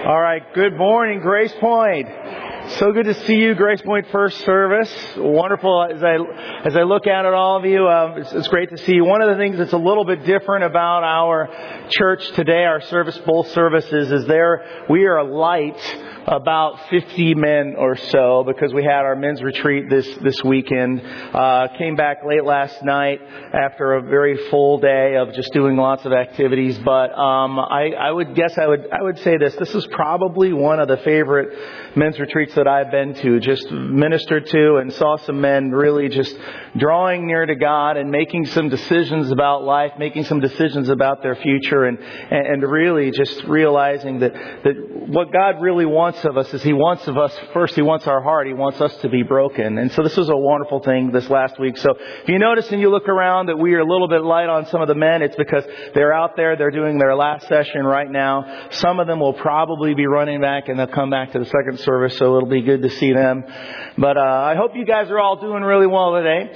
All right. Good morning, Grace Point. So good to see you, Grace Point First Service. Wonderful. As I look out at all of you, it's great to see you. One of the things that's a little bit different about our church today, our service, both services, is we are light about 50 men or so because we had our men's retreat this weekend. Came back late last night after a very full day of just doing lots of activities. But I would say this is probably one of the favorite men's retreats that I've been to, just ministered to and saw some men really just drawing near to God and making some decisions about life, making some decisions about their future, and really just realizing that what God really wants of us is He wants of us, first He wants our heart, He wants us to be broken. And so this was a wonderful thing this last week. So if you notice and you look around that we are a little bit light on some of the men, it's because they're out there, they're doing their last session right now. Some of them will probably be running back and they'll come back to the second service, so it'll be good to see them. But I hope you guys are all doing really well today.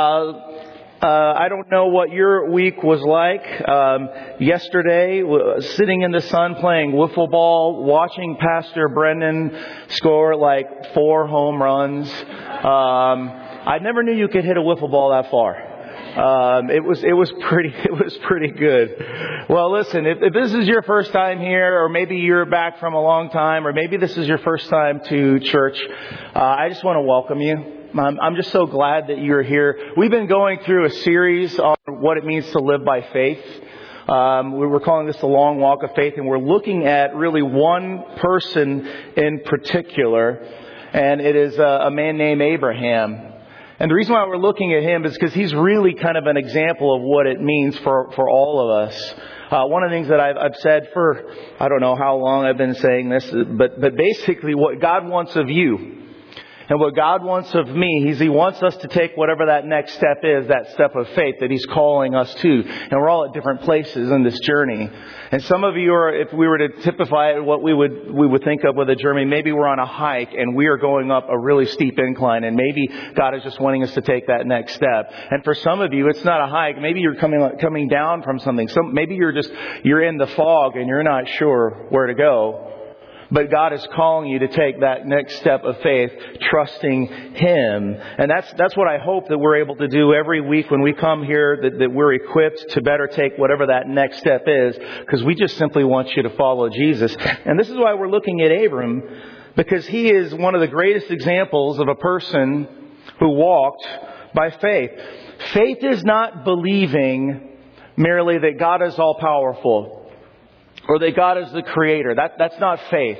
I don't know what your week was like. Yesterday, sitting in the sun playing wiffle ball, watching Pastor Brendan score like 4 home runs. I never knew you could hit a wiffle ball that far. It was pretty good. Well, listen, if this is your first time here, or maybe you're back from a long time, or maybe this is your first time to church, I just want to welcome you. I'm just so glad that you're here. We've been going through a series on what it means to live by faith. We're calling this the long walk of faith, and we're looking at really one person in particular, and it is a man named Abraham. And the reason why we're looking at him is because he's really kind of an example of what it means for all of us. One of the things that I've said for, I don't know how long I've been saying this, but basically what God wants of you and what God wants of me is He wants us to take whatever that next step is, that step of faith that He's calling us to. And we're all at different places in this journey. And some of you are, if we were to typify what we would think of with a journey, maybe we're on a hike and we are going up a really steep incline, and maybe God is just wanting us to take that next step. And for some of you, it's not a hike. Maybe you're coming down from something. Maybe you're in the fog and you're not sure where to go. But God is calling you to take that next step of faith, trusting Him. And that's what I hope that we're able to do every week when we come here, that we're equipped to better take whatever that next step is, because we just simply want you to follow Jesus. And this is why we're looking at Abram, because he is one of the greatest examples of a person who walked by faith. Faith is not believing merely that God is all powerful, or that God is the creator. That's not faith.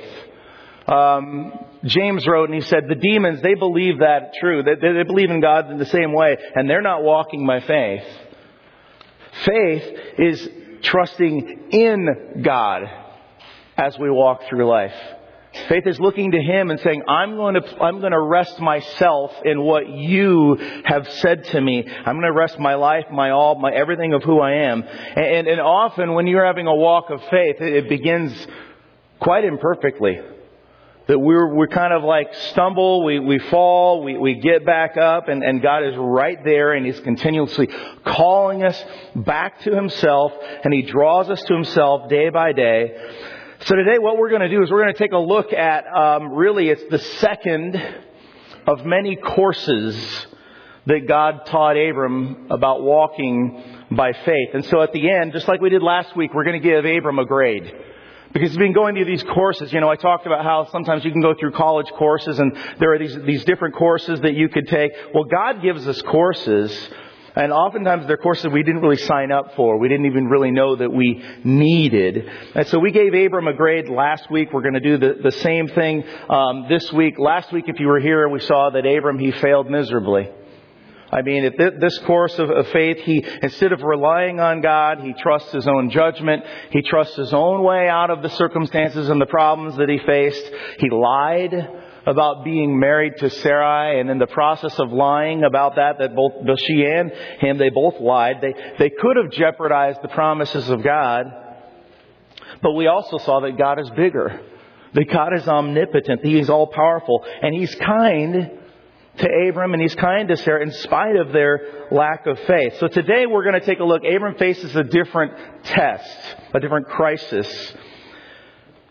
James wrote and he said, the demons, they believe that true. They believe in God in the same way, and they're not walking by faith. Faith is trusting in God as we walk through life. Faith is looking to Him and saying, I'm going to rest myself in what you have said to me. I'm going to rest my life, my all, my everything of who I am. And often when you're having a walk of faith, it begins quite imperfectly. That we're kind of like stumble, we fall, we get back up, and God is right there, and He's continuously calling us back to Himself, and He draws us to Himself day by day. So today what we're going to do is we're going to take a look at, really it's the second of many courses that God taught Abram about walking by faith. And so at the end, just like we did last week, we're going to give Abram a grade. Because he's been going through these courses. I talked about how sometimes you can go through college courses and there are these different courses that you could take. Well, God gives us courses. And oftentimes they're courses we didn't really sign up for. We didn't even really know that we needed. And so we gave Abram a grade last week. We're going to do the same thing this week. Last week, if you were here, we saw that Abram, he failed miserably. I mean, at this course of faith, he, instead of relying on God, he trusts his own judgment. He trusts his own way out of the circumstances and the problems that he faced. He lied about being married to Sarai, and in the process of lying about that both she and him, they both lied. They could have jeopardized the promises of God, but we also saw that God is bigger, that God is omnipotent, He is all powerful, and He's kind to Abram and He's kind to Sarah in spite of their lack of faith. So today we're going to take a look. Abram faces a different test, a different crisis.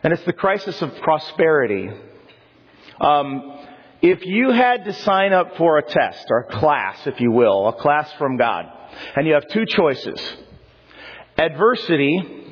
And it's the crisis of prosperity. If you had to sign up for a test, or a class, if you will, a class from God, and you have two choices, adversity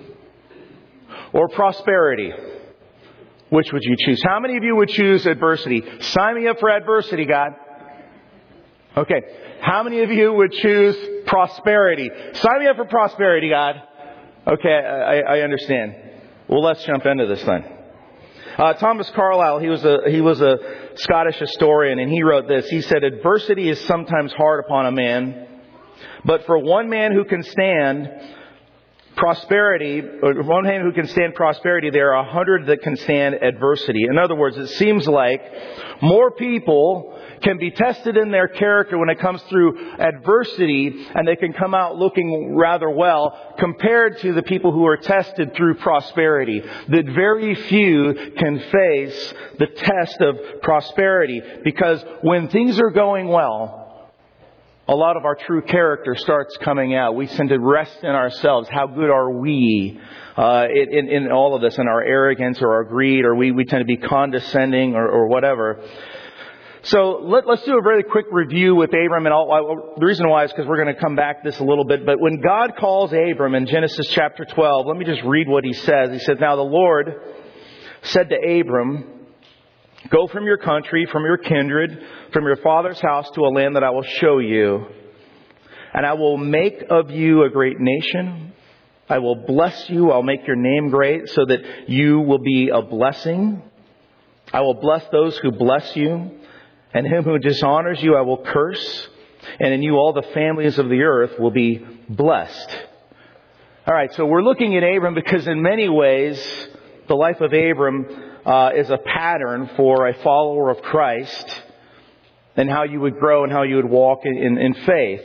or prosperity, which would you choose? How many of you would choose adversity? Sign me up for adversity, God. Okay. How many of you would choose prosperity? Sign me up for prosperity, God. Okay, I understand. Well, let's jump into this then. Thomas Carlyle, he was a Scottish historian, and he wrote this. He said, adversity is sometimes hard upon a man, but for one man who can stand prosperity, or one man who can stand prosperity, there are 100 that can stand adversity. In other words, it seems like more people can be tested in their character when it comes through adversity, and they can come out looking rather well compared to the people who are tested through prosperity. That very few can face the test of prosperity, because when things are going well, a lot of our true character starts coming out. We tend to rest in ourselves. How good are we in all of this, in our arrogance or our greed, or we tend to be condescending or whatever. So let's do a very quick review with Abram. And the reason why is because we're going to come back to this a little bit. But when God calls Abram in Genesis chapter 12, let me just read what he says. He says, now the Lord said to Abram, go from your country, from your kindred, from your father's house to a land that I will show you. And I will make of you a great nation. I will bless you. I'll make your name great so that you will be a blessing. I will bless those who bless you. And him who dishonors you I will curse, and in you all the families of the earth will be blessed. All right, so we're looking at Abram because in many ways, the life of Abram is a pattern for a follower of Christ and how you would grow and how you would walk in faith.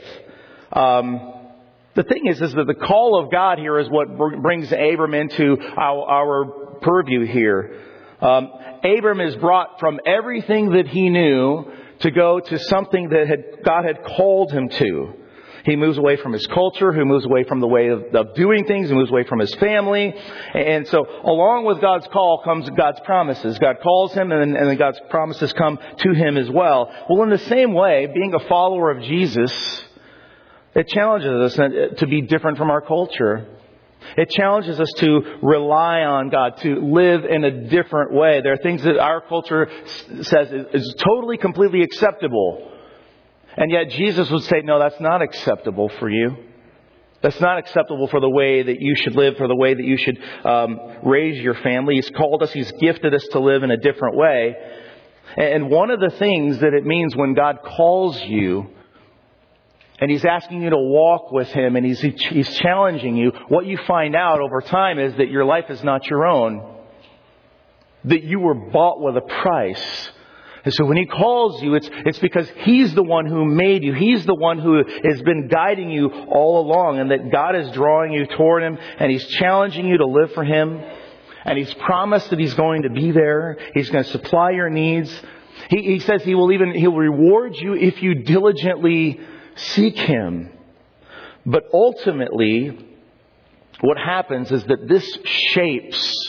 The thing is that the call of God here is what brings Abram into our purview here. Abram is brought from everything that he knew to go to something that God had called him to. He moves away from his culture, he moves away from the way of doing things, he moves away from his family. And so along with God's call comes God's promises. God calls him and then God's promises come to him as well. Well, in the same way, being a follower of Jesus, it challenges us to be different from our culture. It challenges us to rely on God, to live in a different way. There are things that our culture says is totally, completely acceptable. And yet Jesus would say, no, that's not acceptable for you. That's not acceptable for the way that you should live, for the way that you should raise your family. He's called us, He's gifted us to live in a different way. And one of the things that it means when God calls you, and He's asking you to walk with Him, and He's challenging you, what you find out over time is that your life is not your own. That you were bought with a price. And so when He calls you, it's because He's the one who made you. He's the one who has been guiding you all along. And that God is drawing you toward Him, and He's challenging you to live for Him. And He's promised that He's going to be there. He's going to supply your needs. He says He'll reward you if you diligently seek Him. But ultimately, what happens is that this shapes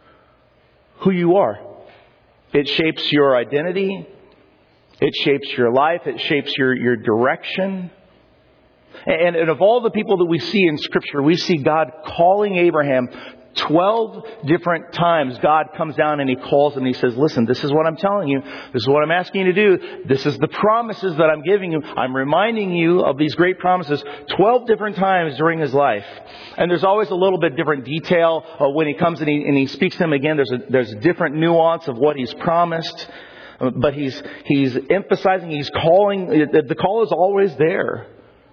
who you are. It shapes your identity. It shapes your life. It shapes your direction. And of all the people that we see in Scripture, we see God calling Abraham 12 different times. God comes down and He calls him and He says, listen, this is what I'm telling you. This is what I'm asking you to do. This is the promises that I'm giving you. I'm reminding you of these great promises 12 different times during his life. And there's always a little bit different detail when He comes and he speaks to him again. There's a different nuance of what He's promised. But he's emphasizing, He's calling. The call is always there.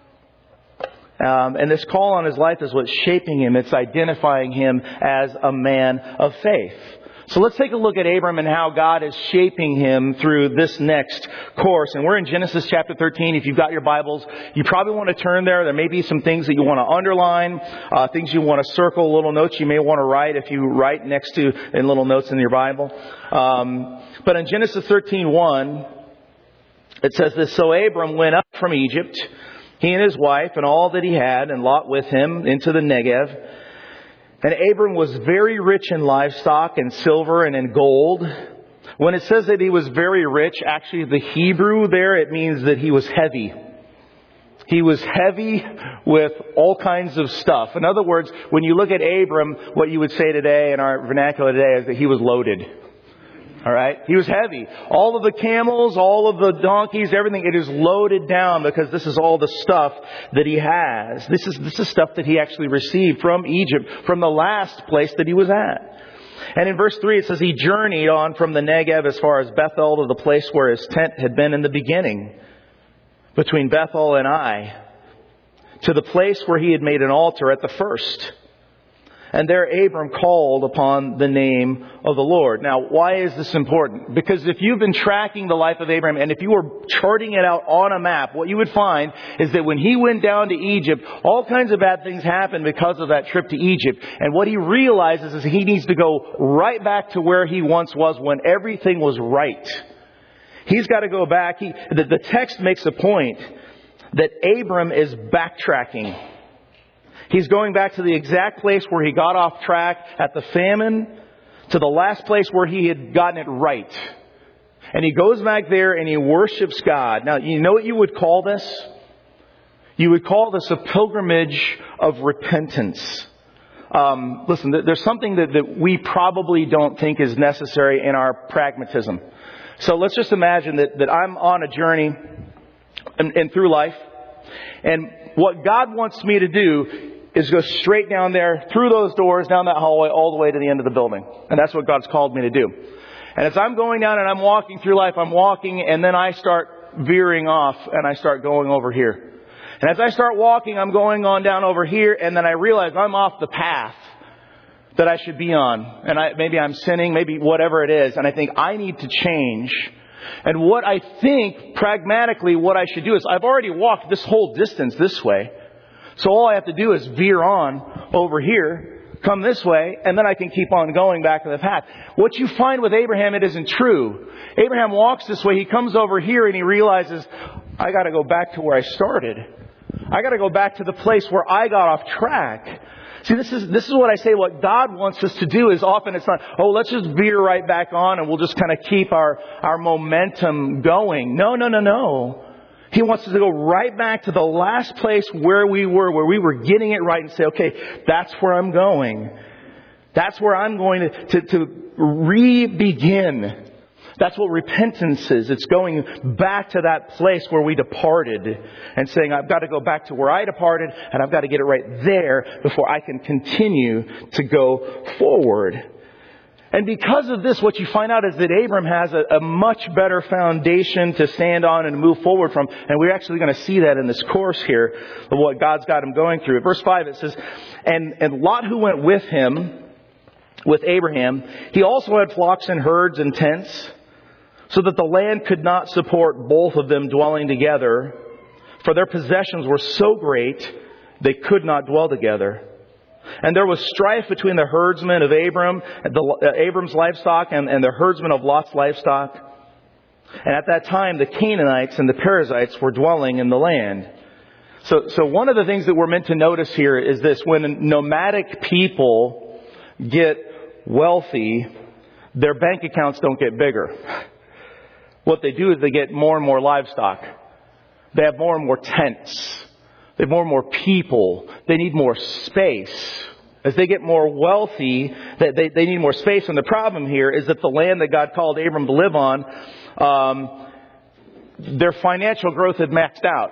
And this call on his life is what's shaping him. It's identifying him as a man of faith. So let's take a look at Abram and how God is shaping him through this next course. And we're in Genesis chapter 13. If you've got your Bibles, you probably want to turn there. There may be some things that you want to underline, things you want to circle, little notes you may want to write if you write next to in little notes in your Bible. But in Genesis 13:1, it says this, so Abram went up from Egypt, he and his wife and all that he had, and Lot with him, into the Negev. And Abram was very rich in livestock and silver and in gold. When it says that he was very rich, actually the Hebrew there, it means that he was heavy. He was heavy with all kinds of stuff. In other words, when you look at Abram, what you would say today in our vernacular today is that he was loaded. All right? He was heavy. All of the camels, all of the donkeys, everything, it is loaded down because this is all the stuff that he has. This is stuff that he actually received from Egypt, from the last place that he was at. And in verse 3 it says he journeyed on from the Negev as far as Bethel to the place where his tent had been in the beginning, between Bethel and Ai, to the place where he had made an altar at the first. And there Abram called upon the name of the Lord. Now, why is this important? Because if you've been tracking the life of Abraham, and if you were charting it out on a map, what you would find is that when he went down to Egypt, all kinds of bad things happened because of that trip to Egypt. And what he realizes is he needs to go right back to where he once was when everything was right. He's got to go back. The text makes a point that Abram is backtracking. He's going back to the exact place where he got off track at the famine, to the last place where he had gotten it right. And he goes back there and he worships God. Now, you know what you would call this? You would call this a pilgrimage of repentance. Listen, there's something that we probably don't think is necessary in our pragmatism. So let's just imagine that I'm on a journey and through life. And what God wants me to do is go straight down there, through those doors, down that hallway, all the way to the end of the building. And that's what God's called me to do. And as I'm going down and I'm walking through life, I'm walking and then I start veering off and I start going over here. And as I start walking, I'm going on down over here and then I realize I'm off the path that I should be on. And maybe I'm sinning, maybe whatever it is. And I think I need to change. And what I think, pragmatically, what I should do is I've already walked this whole distance this way. So all I have to do is veer on over here, come this way, and then I can keep on going back to the path. What you find with Abraham, it isn't true. Abraham walks this way. He comes over here and he realizes, I got to go back to where I started. I got to go back to the place where I got off track. See, this is what I say. What God wants us to do is often it's not, let's just veer right back on and we'll just kind of keep our momentum going. No. He wants us to go right back to the last place where we were getting it right and say, okay, that's where I'm going. That's where I'm going to re-begin. That's what repentance is. It's going back to that place where we departed and saying, I've got to go back to where I departed and I've got to get it right there before I can continue to go forward. And because of this, what you find out is that Abram has a much better foundation to stand on and move forward from. And we're actually going to see that in this course here of what God's got him going through. At verse 5 it says, And Lot who went with him, with Abraham, he also had flocks and herds and tents, so that the land could not support both of them dwelling together, for their possessions were so great they could not dwell together. And there was strife between the herdsmen of Abram's livestock and the herdsmen of Lot's livestock. And at that time, the Canaanites and the Perizzites were dwelling in the land. So one of the things that we're meant to notice here is this. When nomadic people get wealthy, their bank accounts don't get bigger. What they do is they get more and more livestock. They have more and more tents. They have more and more people. They need more space. As they get more wealthy, they need more space. And the problem here is that the land that God called Abram to live on, their financial growth had maxed out.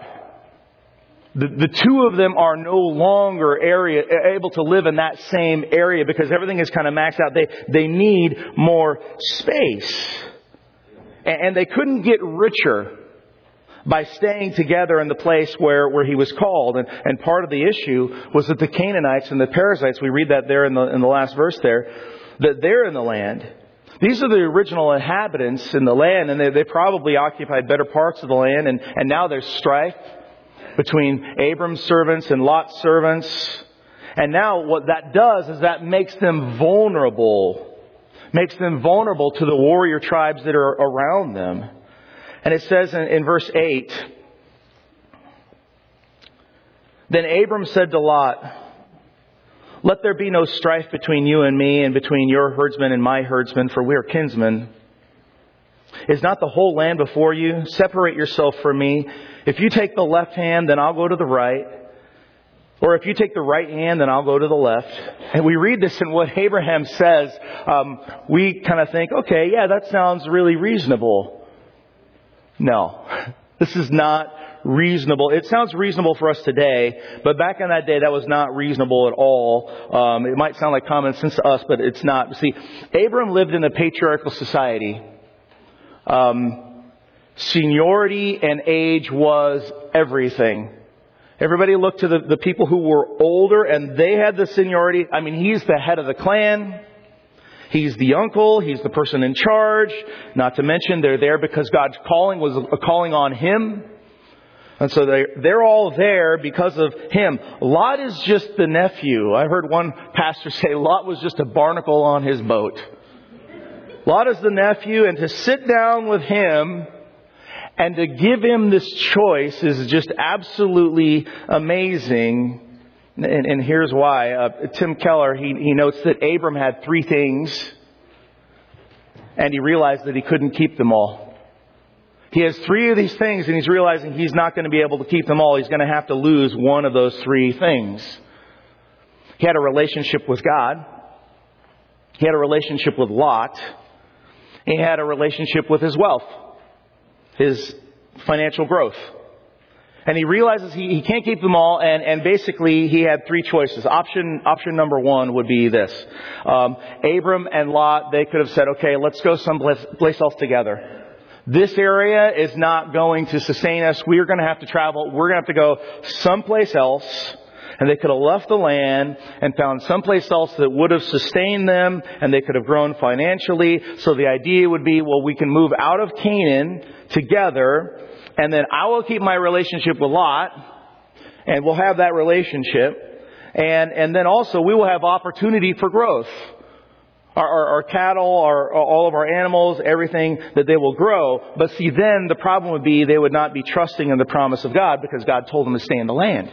The two of them are no longer able to live in that same area because everything is kind of maxed out. They need more space. And they couldn't get richer by staying together in the place where he was called. And part of the issue was that the Canaanites and the Perizzites, we read that there in the last verse there, that they're in the land. These are the original inhabitants in the land, and they probably occupied better parts of the land. And now there's strife between Abram's servants and Lot's servants. And now what that does is that makes them vulnerable. Makes them vulnerable to the warrior tribes that are around them. And it says in verse 8, Then Abram said to Lot, Let there be no strife between you and me, and between your herdsmen and my herdsmen, for we are kinsmen. Is not the whole land before you? Separate yourself from me. If you take the left hand, then I'll go to the right. Or if you take the right hand, then I'll go to the left. And we read this in what Abraham says. We kind of think, okay, yeah, that sounds really reasonable. No, this is not reasonable. It sounds reasonable for us today, but back in that day, that was not reasonable at all. It might sound like common sense to us, but it's not. See, Abram lived in a patriarchal society. Seniority and age was everything. Everybody looked to the people who were older, and they had the seniority. I mean, he's the head of the clan. He's the uncle. He's the person in charge. Not to mention, they're there because God's calling was a calling on him. And so they're all there because of him. Lot is just the nephew. I heard one pastor say Lot was just a barnacle on his boat. Lot is the nephew, and to sit down with him and to give him this choice is just absolutely amazing. And here's why. Tim Keller, he notes that Abram had 3 things, and he realized that he couldn't keep them all. He has 3 of these things, and he's realizing he's not going to be able to keep them all. He's going to have to lose one of those 3 things. He had a relationship with God. He had a relationship with Lot. He had a relationship with his wealth, his financial growth. And he realizes he can't keep them all, and basically he had 3 choices. Option number 1 would be this. Abram and Lot, they could have said, okay, let's go someplace else together. This area is not going to sustain us. We're going to have to travel. We're going to have to go someplace else. And they could have left the land and found someplace else that would have sustained them, and they could have grown financially. So the idea would be, well, we can move out of Canaan together, and then I will keep my relationship with Lot, and we'll have that relationship. And then also we will have opportunity for growth. Our cattle, all of our animals, everything that they will grow. But see, then the problem would be they would not be trusting in the promise of God because God told them to stay in the land.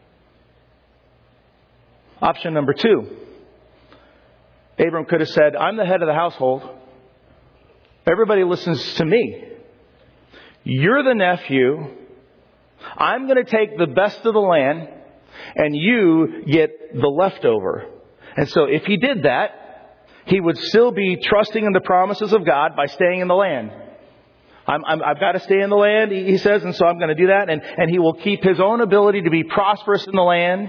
Option number 2. Abram could have said, I'm the head of the household. Everybody listens to me. You're the nephew. I'm going to take the best of the land, and you get the leftover. And so if he did that, he would still be trusting in the promises of God by staying in the land. I've got to stay in the land, he says, and so I'm going to do that. And he will keep his own ability to be prosperous in the land.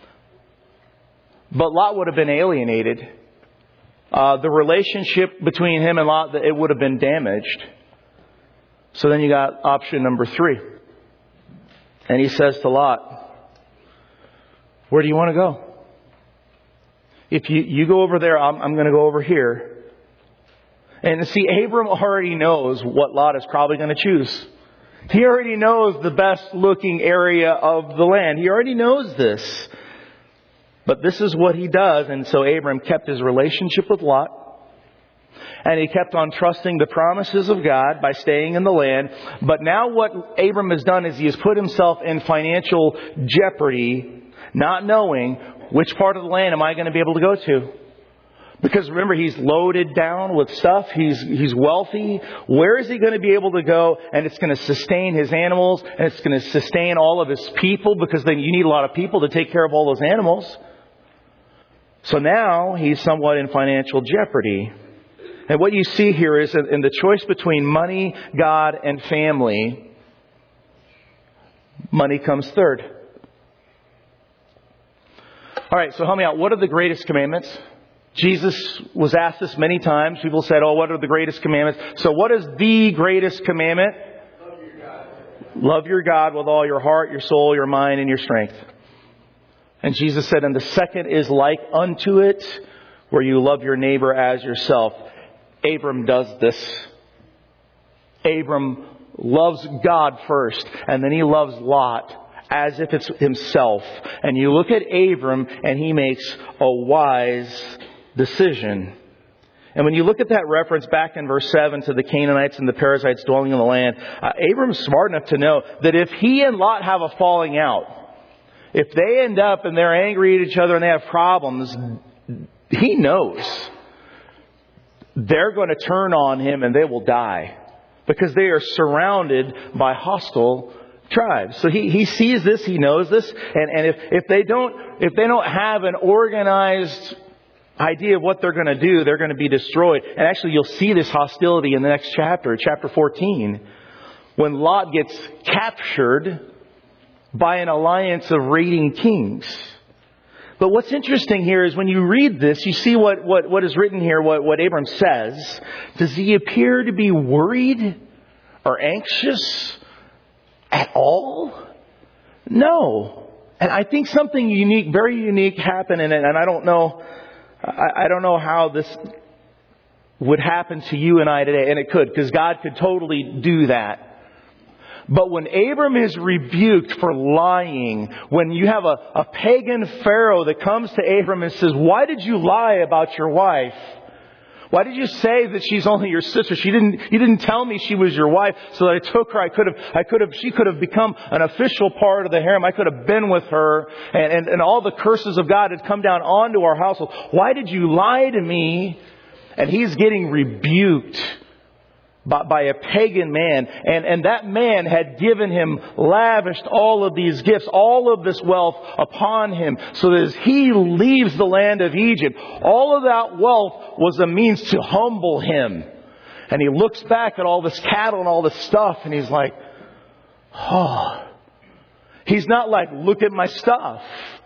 But Lot would have been alienated. The relationship between him and Lot, it would have been damaged. So then you got option number 3. And he says to Lot, where do you want to go? If you go over there, I'm going to go over here. And see, Abram already knows what Lot is probably going to choose. He already knows the best looking area of the land. He already knows this. But this is what he does. And so Abram kept his relationship with Lot. And he kept on trusting the promises of God by staying in the land. But now what Abram has done is he has put himself in financial jeopardy, not knowing which part of the land am I going to be able to go to. Because remember, he's loaded down with stuff. He's wealthy. Where is he going to be able to go? And it's going to sustain his animals. And it's going to sustain all of his people. Because then you need a lot of people to take care of all those animals. So now he's somewhat in financial jeopardy. And what you see here is in the choice between money, God, and family, money comes third. All right, so help me out. What are the greatest commandments? Jesus was asked this many times. People said, oh, what are the greatest commandments? So what is the greatest commandment? Love your God. Love your God with all your heart, your soul, your mind, and your strength. And Jesus said, and the second is like unto it, where you love your neighbor as yourself. Abram does this. Abram loves God first, and then he loves Lot as if it's himself. And you look at Abram, and he makes a wise decision. And when you look at that reference back in verse 7 to the Canaanites and the Perizzites dwelling in the land, Abram's smart enough to know that if he and Lot have a falling out, if they end up and they're angry at each other and they have problems, he knows they're going to turn on him and they will die because they are surrounded by hostile tribes. So he sees this, he knows this, and if they don't have an organized idea of what they're going to do, they're going to be destroyed. And actually you'll see this hostility in the next chapter, chapter 14, when Lot gets captured by an alliance of raiding kings. But what's interesting here is when you read this, you see what is written here, what Abram says. Does he appear to be worried or anxious at all? No. And I think something unique, very unique happened in it. And I don't know how this would happen to you and I today. And it could, because God could totally do that. But when Abram is rebuked for lying, when you have a pagan Pharaoh that comes to Abram and says, "Why did you lie about your wife? Why did you say that she's only your sister? You didn't tell me she was your wife, so that I took her. She could have become an official part of the harem. I could have been with her, and all the curses of God had come down onto our household. Why did you lie to me?" And he's getting rebuked by a pagan man. And that man had given him, lavished all of these gifts, all of this wealth upon him. So that as he leaves the land of Egypt, all of that wealth was a means to humble him. And he looks back at all this cattle and all this stuff and he's like, oh. He's not like, look at my stuff.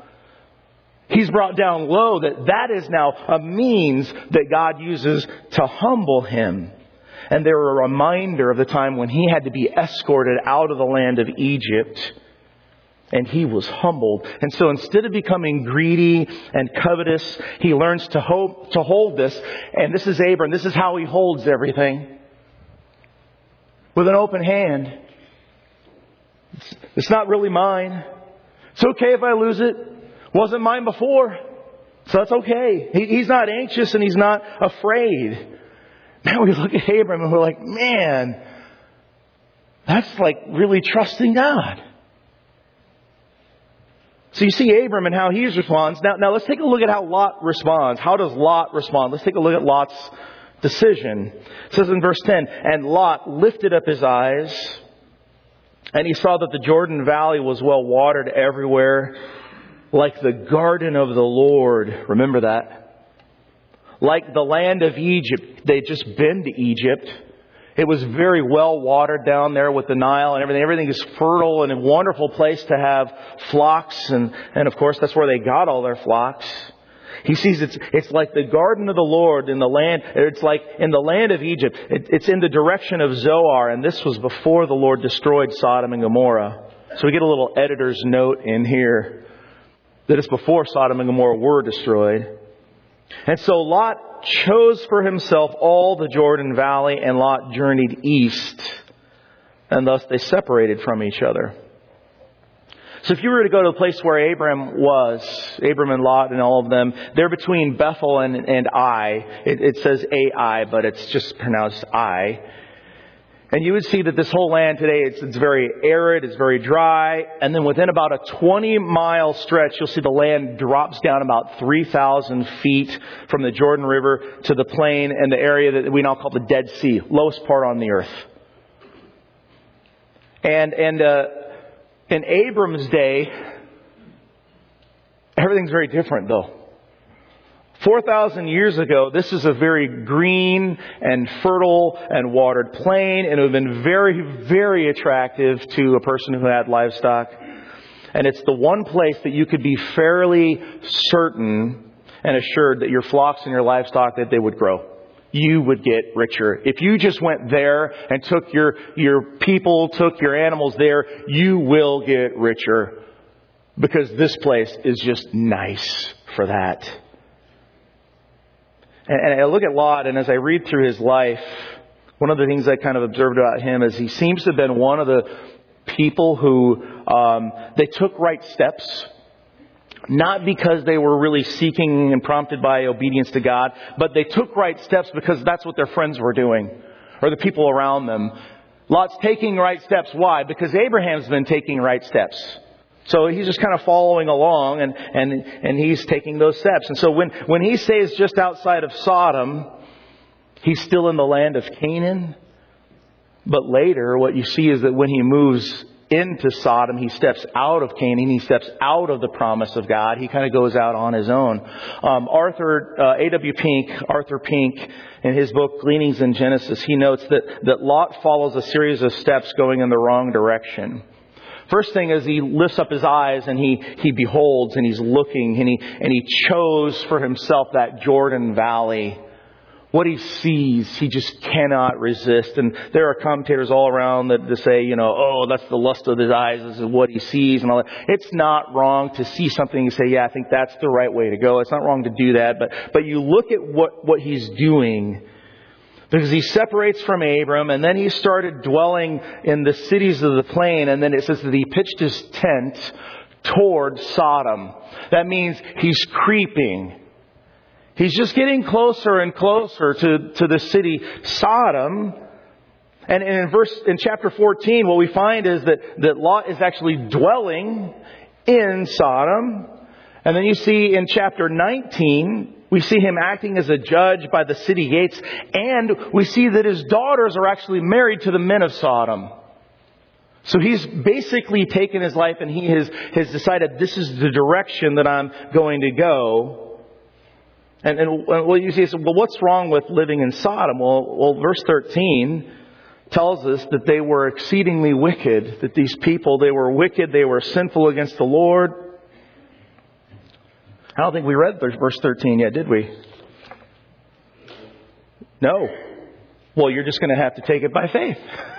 He's brought down low that is now a means that God uses to humble him. And they're a reminder of the time when he had to be escorted out of the land of Egypt. And he was humbled. And so instead of becoming greedy and covetous, he learns to hold this. And this is Abram. This is how he holds everything. With an open hand. It's not really mine. It's okay if I lose it. Wasn't mine before. So that's okay. He's not anxious and he's not afraid. Now we look at Abram and we're like, man, that's like really trusting God. So you see Abram and how he responds. Now let's take a look at how Lot responds. How does Lot respond? Let's take a look at Lot's decision. It says in verse 10, "And Lot lifted up his eyes, and he saw that the Jordan Valley was well watered everywhere, like the garden of the Lord." Remember that. Like the land of Egypt. They'd just been to Egypt. It was very well watered down there with the Nile and everything. Everything is fertile and a wonderful place to have flocks. And of course, that's where they got all their flocks. He sees it's like the garden of the Lord in the land. It's like in the land of Egypt. It's in the direction of Zoar. And this was before the Lord destroyed Sodom and Gomorrah. So we get a little editor's note in here that it's before Sodom and Gomorrah were destroyed. And so Lot chose for himself all the Jordan Valley, and Lot journeyed east. And thus they separated from each other. So if you were to go to the place where Abram and Lot and all of them, they're between Bethel and Ai. It says Ai, but it's just pronounced I. And you would see that this whole land today, it's very arid, it's very dry. And then within about a 20-mile stretch, you'll see the land drops down about 3,000 feet from the Jordan River to the plain and the area that we now call the Dead Sea, lowest part on the earth. And in Abram's day, everything's very different though. 4,000 years ago, this is a very green and fertile and watered plain, and it would have been very, very attractive to a person who had livestock. And it's the one place that you could be fairly certain and assured that your flocks and your livestock, that they would grow. You would get richer. If you just went there and took your people, took your animals there, you will get richer. Because this place is just nice for that. And I look at Lot, and as I read through his life, one of the things I kind of observed about him is he seems to have been one of the people who they took right steps. Not because they were really seeking and prompted by obedience to God, but they took right steps because that's what their friends were doing, or the people around them. Lot's taking right steps. Why? Because Abraham's been taking right steps. So he's just kind of following along, and he's taking those steps. And so when he stays just outside of Sodom, he's still in the land of Canaan. But later, what you see is that when he moves into Sodom, he steps out of Canaan, he steps out of the promise of God. He kind of goes out on his own. Arthur Pink, in his book Gleanings in Genesis, he notes that Lot follows a series of steps going in the wrong direction. First thing is he lifts up his eyes and he beholds and he's looking and he chose for himself that Jordan Valley. What he sees, he just cannot resist. And there are commentators all around that say, that's the lust of his eyes. This is what he sees and all that. It's not wrong to see something and say, yeah, I think that's the right way to go. It's not wrong to do that. But you look at what he's doing, because he separates from Abram and then he started dwelling in the cities of the plain. And then it says that he pitched his tent toward Sodom. That means he's creeping. He's just getting closer and closer to the city Sodom. And in chapter 14, what we find is that Lot is actually dwelling in Sodom. And then you see in chapter 19, we see him acting as a judge by the city gates. And we see that his daughters are actually married to the men of Sodom. So he's basically taken his life and he has decided this is the direction that I'm going to go. And what you see is, well, what's wrong with living in Sodom? Well, verse 13 tells us that they were exceedingly wicked. That these people, they were wicked, they were sinful against the Lord. I don't think we read verse 13 yet, did we? No. Well, you're just going to have to take it by faith.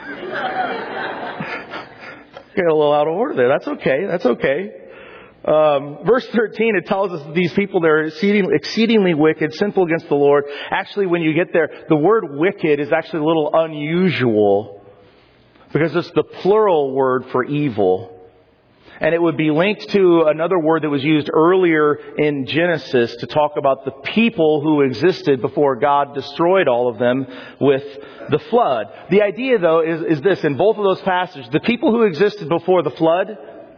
Get a little out of order there. That's okay. Verse 13, it tells us that these people, they're exceedingly wicked, sinful against the Lord. Actually, when you get there, the word wicked is actually a little unusual because it's the plural word for evil. And it would be linked to another word that was used earlier in Genesis to talk about the people who existed before God destroyed all of them with the flood. The idea, though, is this. In both of those passages, the people who existed before the flood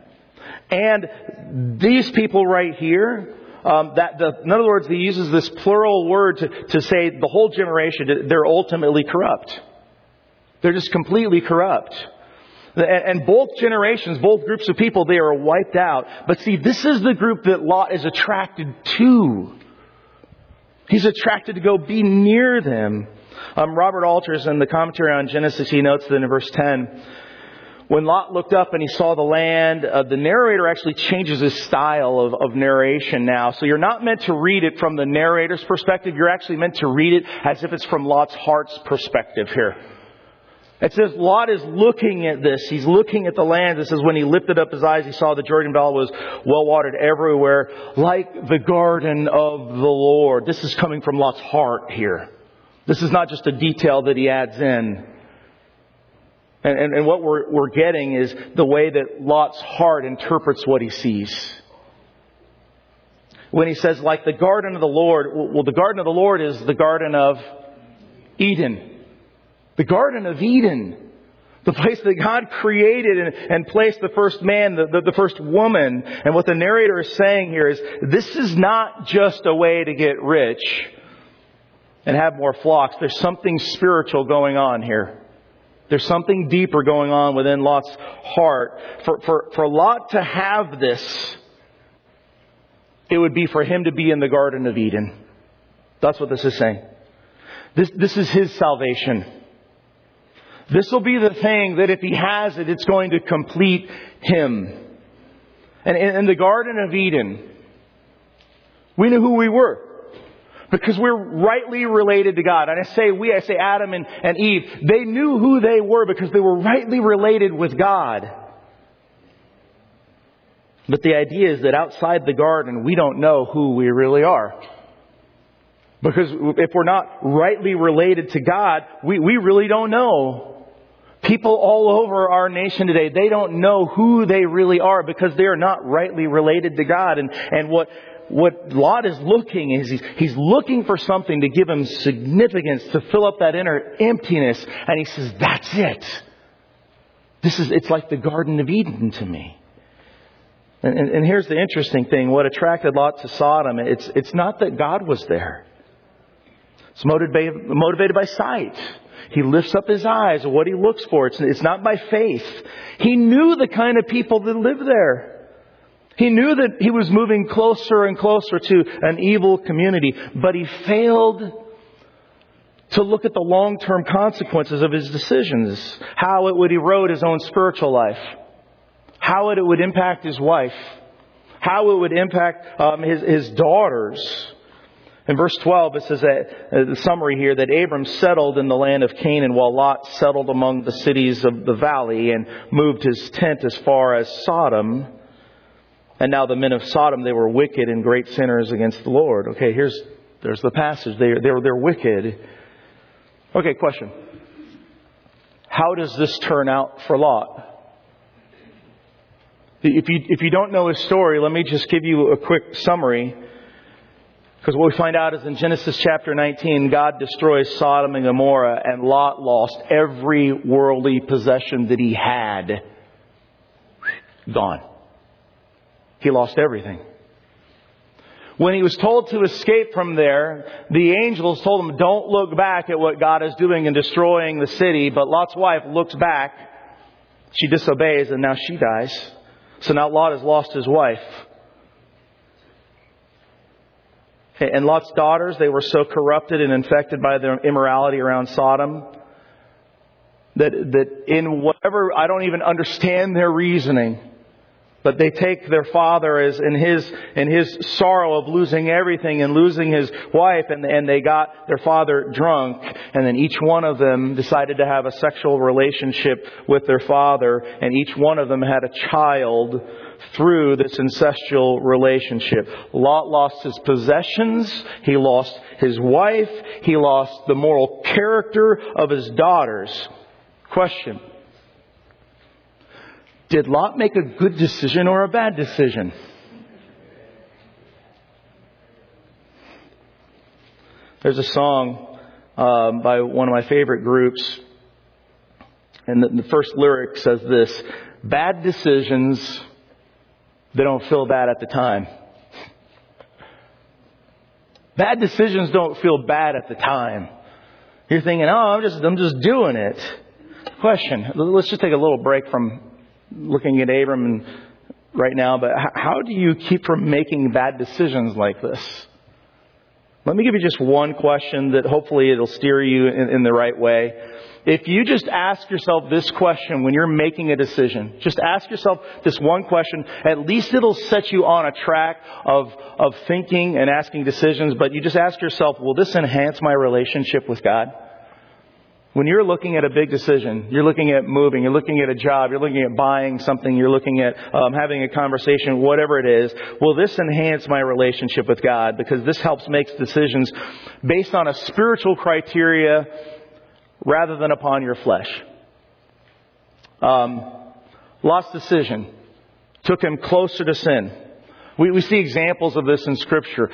and these people right here, in other words, he uses this plural word to say the whole generation, they're ultimately corrupt. They're just completely corrupt. And both generations, both groups of people, they are wiped out. But see, this is the group that Lot is attracted to. He's attracted to go be near them. Robert Alters, in the commentary on Genesis, he notes that in verse 10, when Lot looked up and he saw the land, the narrator actually changes his style of narration now. So you're not meant to read it from the narrator's perspective. You're actually meant to read it as if it's from Lot's heart's perspective here. It says Lot is looking at this. He's looking at the land. It says when he lifted up his eyes, he saw the Jordan Valley was well watered everywhere, like the garden of the Lord. This is coming from Lot's heart here. This is not just a detail that he adds in. And what we're getting is the way that Lot's heart interprets what he sees. When he says, like the garden of the Lord, well, the garden of the Lord is the garden of Eden. The Garden of Eden. The place that God created and placed the first man, the first woman. And what the narrator is saying here is, this is not just a way to get rich and have more flocks. There's something spiritual going on here. There's something deeper going on within Lot's heart. For Lot to have this, it would be for him to be in the Garden of Eden. That's what this is saying. This is his salvation. This will be the thing that if he has it, it's going to complete him. And in the Garden of Eden, we knew who we were. Because we're rightly related to God. And I say Adam and Eve. They knew who they were because they were rightly related with God. But the idea is that outside the garden, we don't know who we really are. Because if we're not rightly related to God, we really don't know. People all over our nation today, they don't know who they really are because they are not rightly related to God. And what Lot is looking is he's looking for something to give him significance, to fill up that inner emptiness. And he says, that's it. It's like the Garden of Eden to me. And here's the interesting thing. What attracted Lot to Sodom, it's not that God was there. It's motivated by sight. He lifts up his eyes at what he looks for. It's not by faith. He knew the kind of people that lived there. He knew that he was moving closer and closer to an evil community, but he failed to look at the long-term consequences of his decisions, how it would erode his own spiritual life, how it would impact his wife, how it would impact his daughters. In verse 12, it says that, the summary here, that Abram settled in the land of Canaan while Lot settled among the cities of the valley and moved his tent as far as Sodom. And now the men of Sodom, they were wicked and great sinners against the Lord. Okay, there's the passage. They're wicked. Okay, question. How does this turn out for Lot? If you don't know his story, let me just give you a quick summary. Because what we find out is in Genesis chapter 19, God destroys Sodom and Gomorrah, and Lot lost every worldly possession that he had. Gone. He lost everything. When he was told to escape from there, the angels told him, don't look back at what God is doing in destroying the city. But Lot's wife looks back. She disobeys, and now she dies. So now Lot has lost his wife. And Lot's daughters, they were so corrupted and infected by their immorality around Sodom that in whatever, I don't even understand their reasoning, but they take their father as in his sorrow of losing everything and losing his wife, and they got their father drunk, and then each one of them decided to have a sexual relationship with their father, and each one of them had a child through this incestual relationship. Lot lost his possessions. He lost his wife. He lost the moral character of his daughters. Question. Did Lot make a good decision or a bad decision? There's a song by one of my favorite groups. And the first lyric says this: bad decisions, they don't feel bad at the time. Bad decisions don't feel bad at the time. You're thinking, oh, I'm just doing it. Question. Let's just take a little break from looking at Abram right now. But how do you keep from making bad decisions like this? Let me give you just one question that hopefully it'll steer you in the right way. If you just ask yourself this question when you're making a decision, just ask yourself this one question, at least it'll set you on a track of thinking and asking decisions. But you just ask yourself, will this enhance my relationship with God? When you're looking at a big decision, you're looking at moving, you're looking at a job, you're looking at buying something, you're looking at having a conversation, whatever it is, will this enhance my relationship with God? Because this helps make decisions based on a spiritual criteria rather than upon your flesh. Lot's decision took him closer to sin. We see examples of this in Scripture.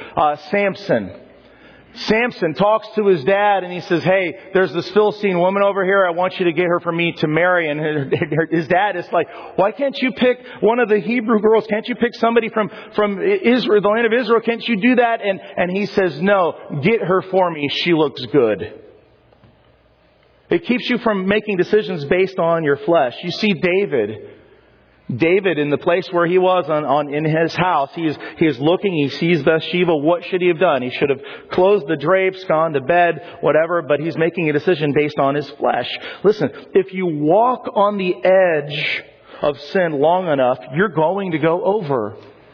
Samson talks to his dad and he says, hey, there's this Philistine woman over here. I want you to get her for me to marry. And his dad is like, why can't you pick one of the Hebrew girls? Can't you pick somebody from Israel, the land of Israel? Can't you do that? And he says, no, get her for me. She looks good. It keeps you from making decisions based on your flesh. You see David in the place where he was in his house, he is looking, he sees Bathsheba. What should he have done? He should have closed the drapes, gone to bed, whatever, but he's making a decision based on his flesh. Listen, if you walk on the edge of sin long enough, you're going to go over.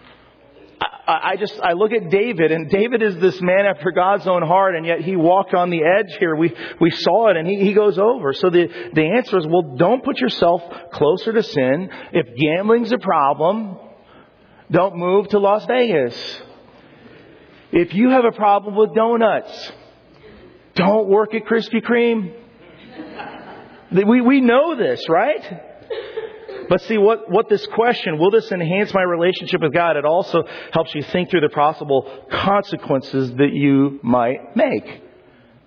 I look at David, and David is this man after God's own heart, and yet he walked on the edge here. We saw it, and he goes over. So the answer is, well, don't put yourself closer to sin. If gambling's a problem, don't move to Las Vegas. If you have a problem with donuts, don't work at Krispy Kreme. We know this, right? But see, what this question, will this enhance my relationship with God? It also helps you think through the possible consequences that you might make.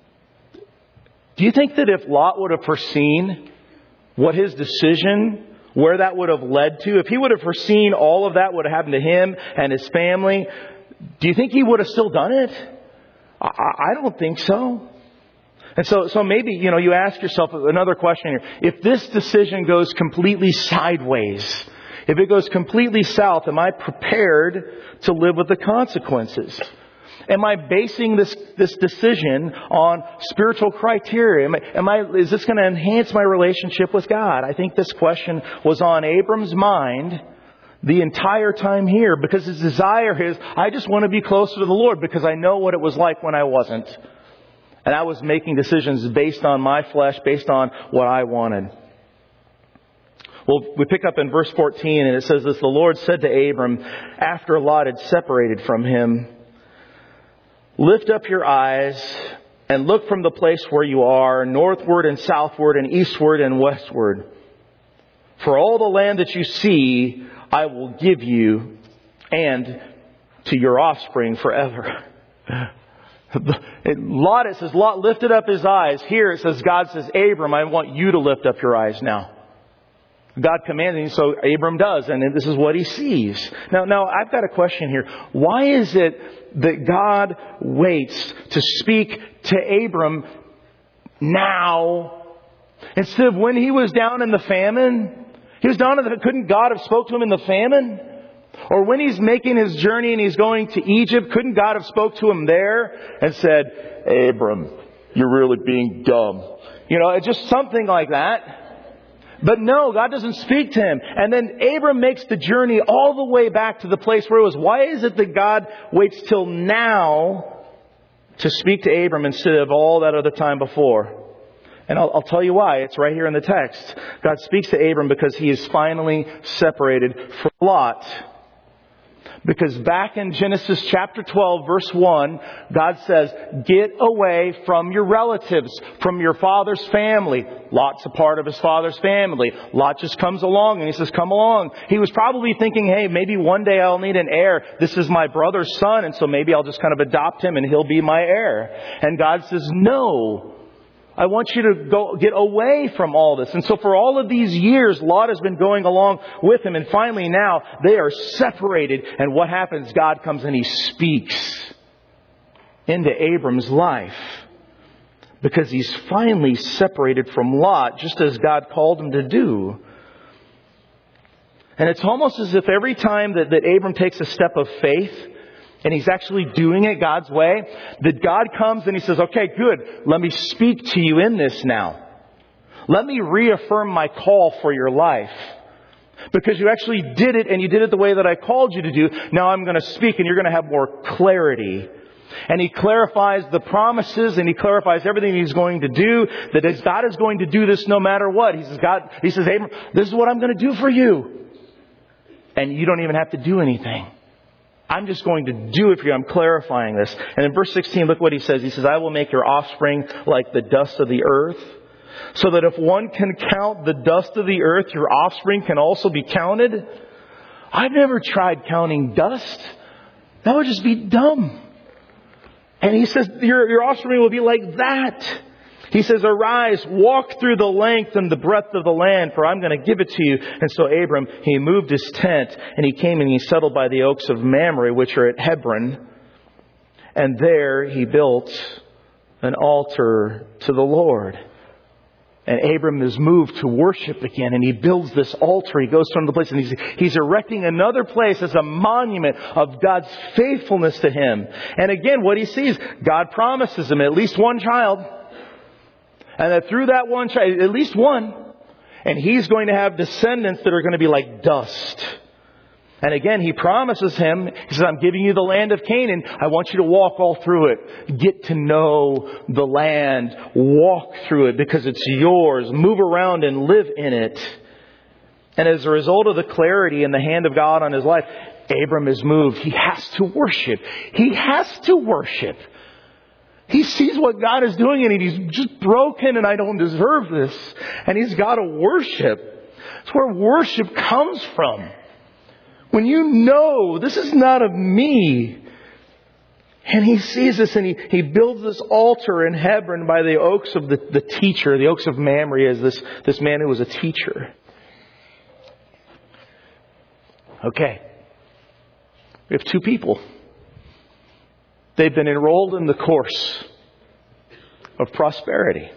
Do you think that if Lot would have foreseen what his decision where that would have led to, if he would have foreseen all of that would have happened to him and his family, do you think he would have still done it? I don't think so. And so maybe, you ask yourself another question here. If this decision goes completely sideways, if it goes completely south, am I prepared to live with the consequences? Am I basing this decision on spiritual criteria? Is this going to enhance my relationship with God? I think this question was on Abram's mind the entire time here, because his desire is, I just want to be closer to the Lord because I know what it was like when I wasn't. And I was making decisions based on my flesh, based on what I wanted. Well, we pick up in verse 14 and it says this, the Lord said to Abram, after Lot had separated from him, lift up your eyes and look from the place where you are, northward and southward and eastward and westward. For all the land that you see, I will give you and to your offspring forever. Lot, it says, Lot lifted up his eyes. Here it says, God says, Abram, I want you to lift up your eyes now. God commanded him, so Abram does, and this is what he sees. Now I've got a question here. Why is it that God waits to speak to Abram now instead of when he was down in the famine? He was down in the, couldn't God have spoke to him in the famine? Or when he's making his journey and he's going to Egypt, couldn't God have spoke to him there and said, Abram, you're really being dumb. It's just something like that. But no, God doesn't speak to him. And then Abram makes the journey all the way back to the place where it was. Why is it that God waits till now to speak to Abram instead of all that other time before? And I'll tell you why. It's right here in the text. God speaks to Abram because he is finally separated from Lot. Because back in Genesis chapter 12, verse 1, God says, get away from your relatives, from your father's family. Lot's a part of his father's family. Lot just comes along and he says, come along. He was probably thinking, hey, maybe one day I'll need an heir. This is my brother's son, and so maybe I'll just kind of adopt him and he'll be my heir. And God says, no. I want you to go get away from all this. And so for all of these years, Lot has been going along with him. And finally now they are separated. And what happens? God comes and he speaks into Abram's life. Because he's finally separated from Lot, just as God called him to do. And it's almost as if every time that Abram takes a step of faith, and he's actually doing it God's way, that God comes and he says, okay, good. Let me speak to you in this now. Let me reaffirm my call for your life. Because you actually did it and you did it the way that I called you to do. Now I'm going to speak and you're going to have more clarity. And he clarifies the promises and he clarifies everything he's going to do. That God is going to do this no matter what. He says, Abram, this is what I'm going to do for you. And you don't even have to do anything. I'm just going to do it for you. I'm clarifying this. And in verse 16, look what he says. He says, I will make your offspring like the dust of the earth, so that if one can count the dust of the earth, your offspring can also be counted. I've never tried counting dust. That would just be dumb. And he says, your offspring will be like that. He says, arise, walk through the length and the breadth of the land, for I'm going to give it to you. And so Abram, he moved his tent and he came and he settled by the oaks of Mamre, which are at Hebron. And there he built an altar to the Lord. And Abram is moved to worship again, and he builds this altar. He goes to another place and he's erecting another place as a monument of God's faithfulness to him. And again, what he sees, God promises him at least one child. And that through that one child, at least one, and he's going to have descendants that are going to be like dust. And again, he promises him, he says, I'm giving you the land of Canaan. I want you to walk all through it. Get to know the land. Walk through it because it's yours. Move around and live in it. And as a result of the clarity in the hand of God on his life, Abram is moved. He has to worship. He has to worship. He sees what God is doing and he's just broken and I don't deserve this. And he's got to worship. It's where worship comes from. When you know this is not of me. And he sees this and he builds this altar in Hebron by the oaks of the teacher, the oaks of Mamre, as this man who was a teacher. Okay. We have two people. They've been enrolled in the course of prosperity.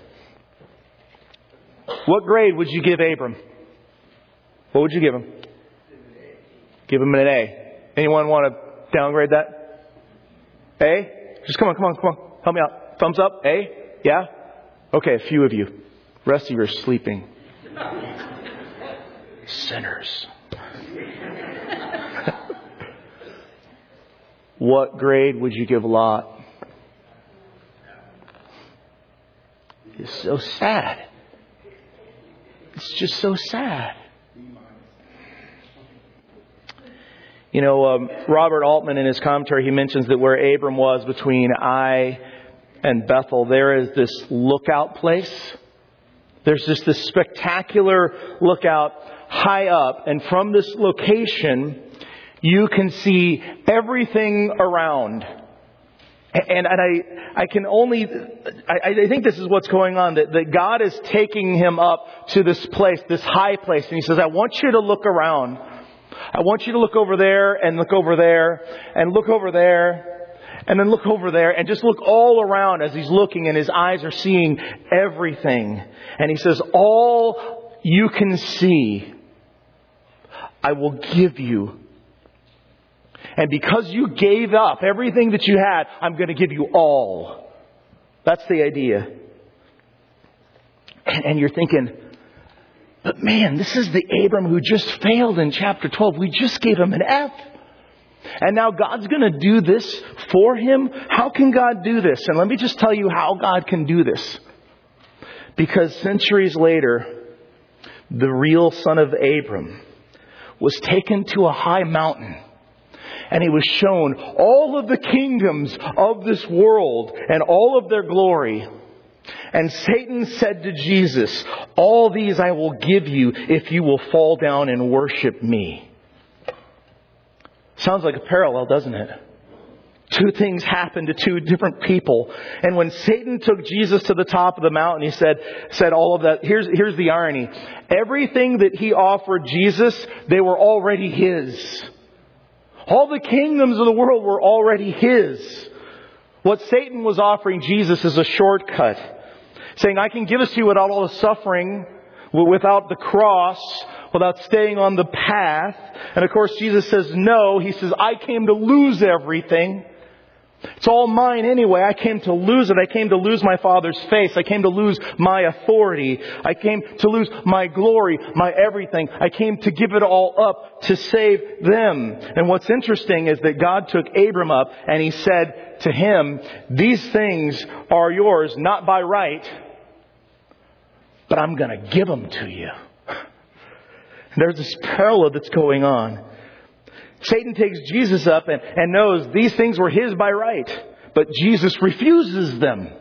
What grade would you give Abram? What would you give him? Give him an A. Anyone want to downgrade that? A? Just come on. Help me out. Thumbs up. A? Yeah? Okay, a few of you. The rest of you are sleeping. Sinners. What grade would you give Lot? It's so sad. It's just so sad. You know, Robert Altman in his commentary, he mentions that where Abram was between Ai and Bethel, there is this lookout place. There's just this spectacular lookout high up. And from this location, you can see everything around. And I think this is what's going on, that God is taking him up to this place, this high place. And He says, I want you to look around. I want you to look over there and look over there and look over there and then look over there and just look all around as He's looking, and His eyes are seeing everything. And He says, all you can see, I will give you. And because you gave up everything that you had, I'm going to give you all. That's the idea. And you're thinking, but man, this is the Abram who just failed in chapter 12. We just gave him an F. And now God's going to do this for him? How can God do this? And let me just tell you how God can do this. Because centuries later, the real son of Abram was taken to a high mountain. And he was shown all of the kingdoms of this world and all of their glory. And Satan said to Jesus, all these I will give you if you will fall down and worship me. Sounds like a parallel, doesn't it? Two things happened to two different people. And when Satan took Jesus to the top of the mountain, he said all of that. Here's the irony. Everything that he offered Jesus, they were already his. All the kingdoms of the world were already his. What Satan was offering Jesus is a shortcut. Saying, I can give this to you without all the suffering, without the cross, without staying on the path. And of course Jesus says no. He says, I came to lose everything. It's all mine anyway. I came to lose it. I came to lose my Father's face. I came to lose my authority. I came to lose my glory, my everything. I came to give it all up to save them. And what's interesting is that God took Abram up and He said to him, these things are yours, not by right, but I'm going to give them to you. There's this parallel that's going on. Satan takes Jesus up and knows these things were his by right. But Jesus refuses them.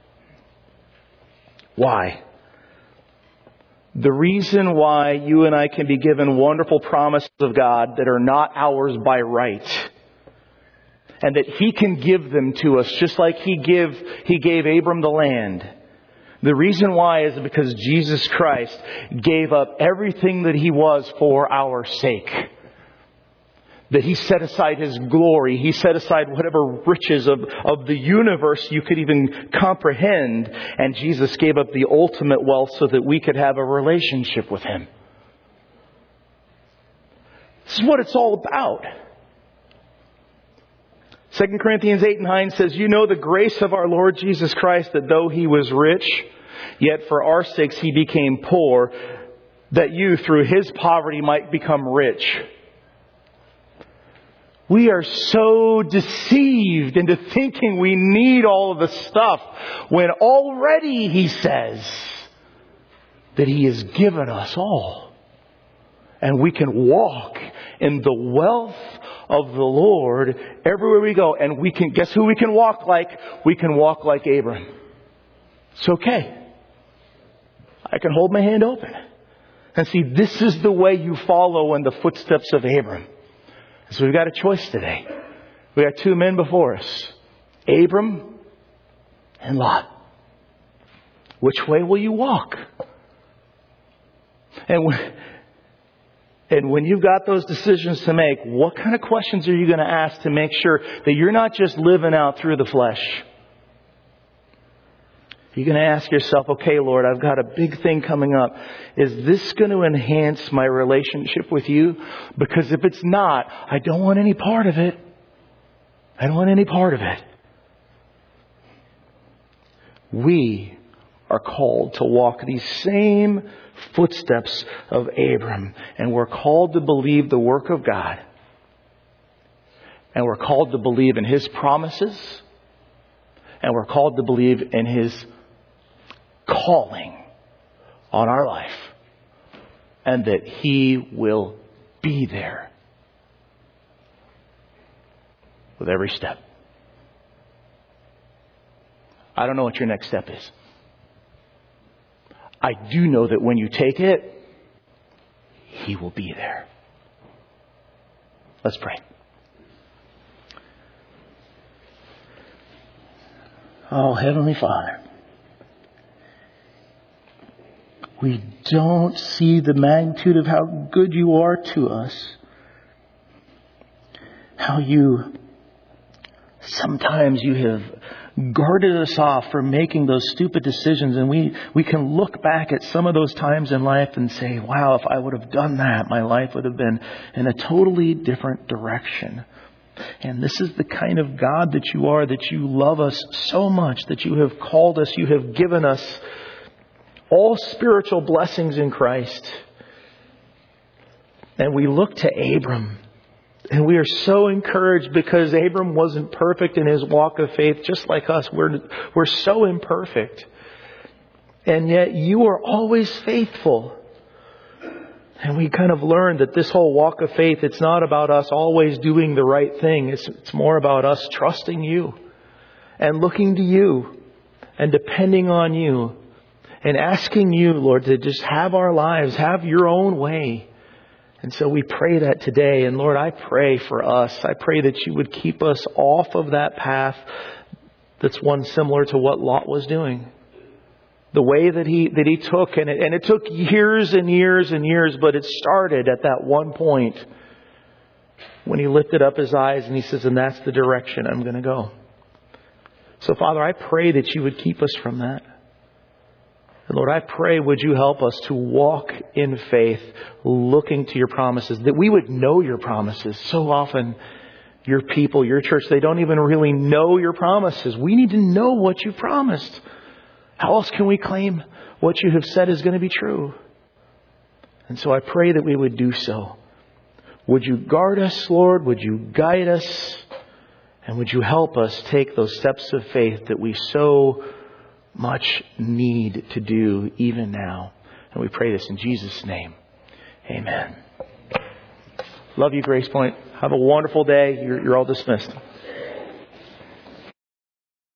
Why? The reason why you and I can be given wonderful promises of God that are not ours by right, and that He can give them to us just like He gave Abram the land. The reason why is because Jesus Christ gave up everything that He was for our sake. That He set aside His glory. He set aside whatever riches of the universe you could even comprehend. And Jesus gave up the ultimate wealth so that we could have a relationship with Him. This is what it's all about. 2 Corinthians 8:9 says, you know the grace of our Lord Jesus Christ, that though He was rich, yet for our sakes He became poor, that you through His poverty might become rich. We are so deceived into thinking we need all of the stuff when already He says that He has given us all. And we can walk in the wealth of the Lord everywhere we go. And we can, guess who we can walk like? We can walk like Abram. It's okay. I can hold my hand open. And see, this is the way you follow in the footsteps of Abram. So we've got a choice today. We've got two men before us. Abram and Lot. Which way will you walk? And And when you've got those decisions to make, what kind of questions are you going to ask to make sure that you're not just living out through the flesh? You're going to ask yourself, okay, Lord, I've got a big thing coming up. Is this going to enhance my relationship with you? Because if it's not, I don't want any part of it. I don't want any part of it. We are called to walk these same footsteps of Abram. And we're called to believe the work of God. And we're called to believe in His promises. And we're called to believe in His calling on our life. And that He will be there with every step. I don't know what your next step is. I do know that when you take it, He will be there. Let's pray. Oh, Heavenly Father, we don't see the magnitude of how good You are to us. How sometimes You have guarded us off from making those stupid decisions. And we can look back at some of those times in life and say, wow, if I would have done that, my life would have been in a totally different direction. And this is the kind of God that You are, that You love us so much, that You have called us, You have given us all spiritual blessings in Christ. And we look to Abram. And we are so encouraged because Abram wasn't perfect in his walk of faith, just like us. We're so imperfect. And yet You are always faithful. And we kind of learned that this whole walk of faith, it's not about us always doing the right thing. It's more about us trusting You and looking to You and depending on You and asking You, Lord, to just have our lives, have Your own way. And so we pray that today. And Lord, I pray for us. I pray that You would keep us off of that path that's one similar to what Lot was doing. The way that he took, and it took years and years and years, but it started at that one point when he lifted up his eyes and he says, and that's the direction I'm going to go. So Father, I pray that You would keep us from that. And Lord, I pray, would You help us to walk in faith, looking to Your promises, that we would know Your promises. So often, Your people, Your church, they don't even really know Your promises. We need to know what You promised. How else can we claim what You have said is going to be true? And so I pray that we would do so. Would You guard us, Lord? Would You guide us? And would You help us take those steps of faith that we so much need to do even now. And we pray this in Jesus' name. Amen. Love you, Grace Point. Have a wonderful day. You're all dismissed.